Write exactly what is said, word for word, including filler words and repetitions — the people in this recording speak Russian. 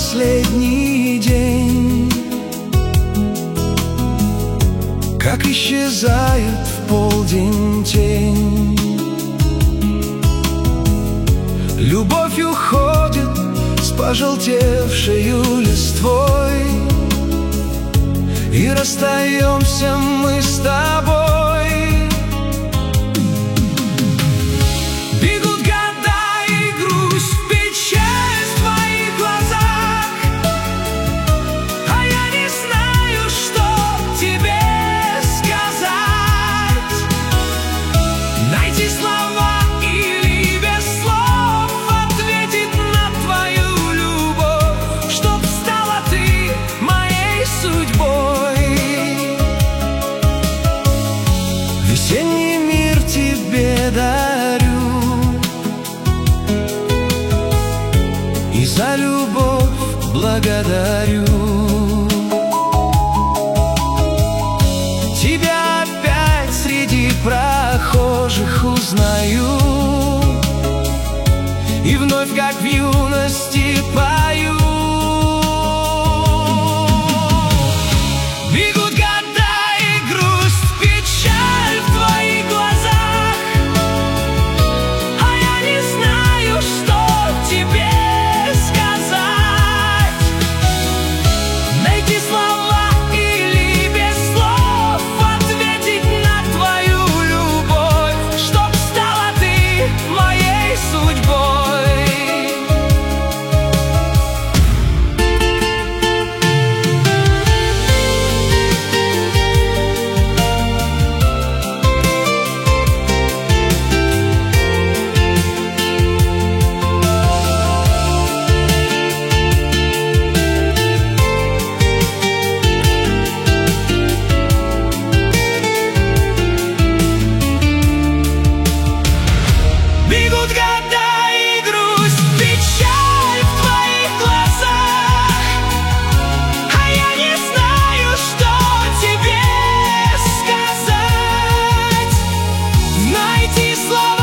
последний день, как исчезает в полдень тень. Любовь уходит с пожелтевшею листвой, и расстаемся мы с тобой. Бегут года и грусть, печаль в твоих глазах, а я не знаю, что тебе сказать. Найти слова или без слов ответить на твою любовь, чтоб стала ты моей судьбой. Весенний мир тебе дарю, и за любовь благодарю. Тебя опять среди прохожих узнаю, и вновь, как в юности, пою. Бегут года и грусть, печаль в твоих глазах, а я не знаю, что тебе сказать. Найти слова или без слов ответить на твою любовь, чтоб стала ты моей судьбой. Бегут года и грусть, печаль в твоих глазах, а я не знаю, что тебе сказать. Найти слова